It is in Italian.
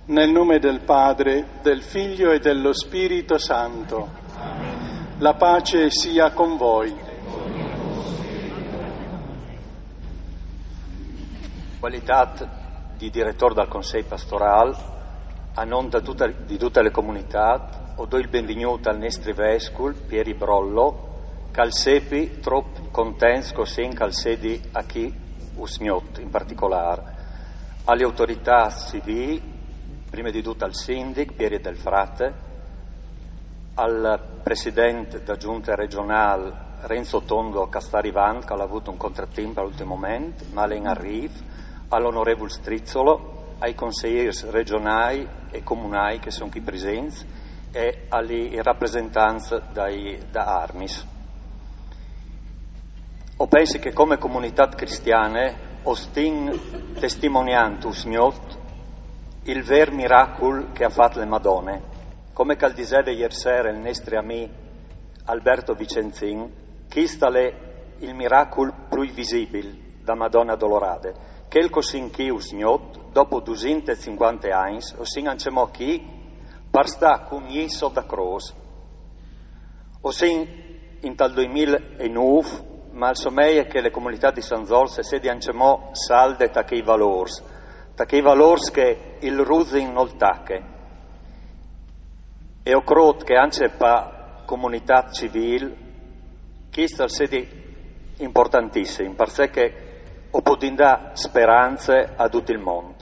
Nel nome del Padre, del Figlio e dello Spirito Santo. La pace sia con voi. Qualità di direttore del Consiglio Pastoral, a nome di tutte le comunità, ho do il benvenuto al nostro vescovo Pieri Brollo, cal sepi troppo contento così cal sedi a chi usgnot in particolare, alle autorità civili, prima di tutto al sindaco Pieri del Frate, al presidente della giunta regionale Renzo Tondo Castarivant, che ha avuto un contrattempo all'ultimo momento, ma in arrivo, all'onorevole Strizzolo, ai consiglieri regionali e comunali che sono qui presenti e alle rappresentanze da Armis. Ho penso che come comunità cristiane ostin testimoniando il vero miracolo che ha fatto le Madonne. Come cal diceva ieri sera il nostro amico Alberto Vicenzin, questo è il miracolo più visibile da Madonna Dolorade, che il così che usgnot, dopo 250 anni, o sin ancemo chi, per sta con Gesù da croce. O sin in tal 2009, ma il sommeio è che le comunità di San Zorse si ancemo salde da quei valori che il rusin non tacche. E ho creduto che anche per comunità civile, questo è importantissimo, perché ho potuto dare speranze a tutto il mondo.